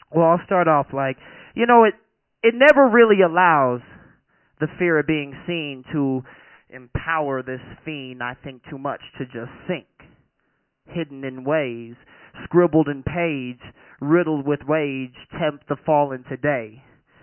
Well, I'll start off like, it never really allows the fear of being seen to empower this fiend. I think too much to just sink, hidden in ways, scribbled in page, riddled with wage, tempt the fallen today.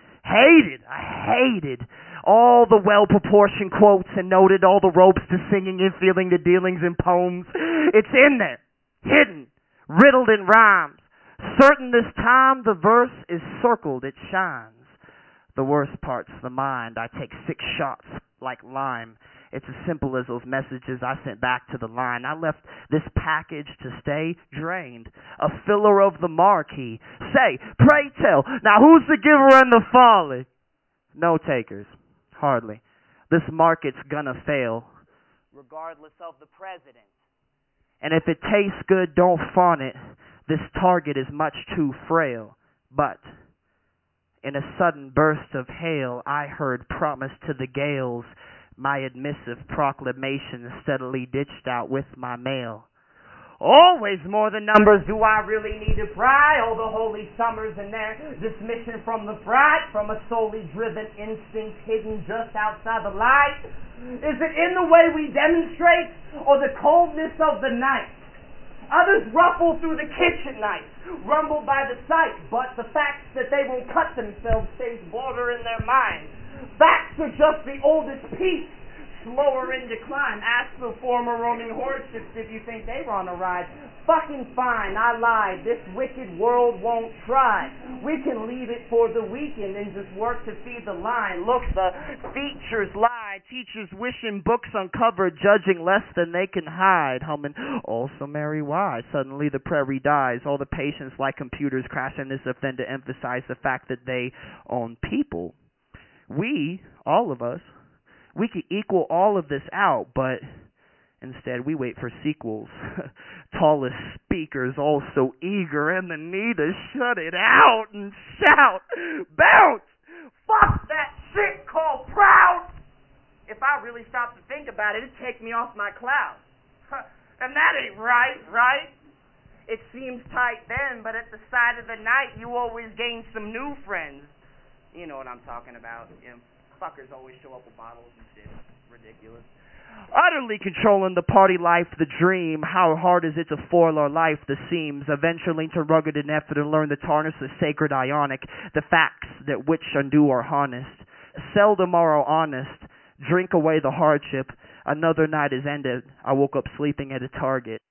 I hated all the well proportioned quotes and noted all the ropes to singing and feeling the dealings in poems. It's in there, hidden, riddled in rhymes. Certain this time the verse is circled, it shines. The worst part's the mind. I take 6 shots like lime. It's as simple as those messages I sent back to the line. I left this package to stay drained. A filler of the marquee. Say, pray tell, now who's the giver and the folly? No takers. Hardly. This market's gonna fail, regardless of the president. And if it tastes good, don't fawn it. This target is much too frail. But in a sudden burst of hail, I heard promise to the gales, my admissive proclamation steadily ditched out with my mail. Always more than numbers, do I really need to pry? All the holy summers and their dismission from the bright, from a solely driven instinct hidden just outside the light? Is it in the way we demonstrate, or the coldness of the night? Others ruffle through the kitchen knife, rumbled by the sight, but the fact that they won't cut themselves stays border in their mind. Facts are just the oldest piece, slower in decline. Ask the former roaming horses if you think they were on a ride. Fucking fine, I lied. This wicked world won't try. We can leave it for the weekend and just work to feed the line. Look, the features lie. Teachers wishing books uncovered, judging less than they can hide. Humming, also Mary why? Suddenly the prairie dies. All the patients like computers crash in this offend to emphasize the fact that they own people. We, all of us, we could equal all of this out, but instead we wait for sequels. Tallest speakers all so eager and the need to shut it out and shout, bounce! Fuck that shit called proud! If I really stopped to think about it, it'd take me off my cloud. And that ain't right, right? It seems tight then, but at the side of the night you always gain some new friends. You know what I'm talking about. Fuckers always show up with bottles and shit. Ridiculous. Utterly controlling the party life, the dream. How hard is it to foil our life, the seams, eventually to rugged and effort and learn to tarnish the sacred ionic, the facts that which undo are harnessed. Seldom are honest. Drink away the hardship. Another night is ended. I woke up sleeping at a Target.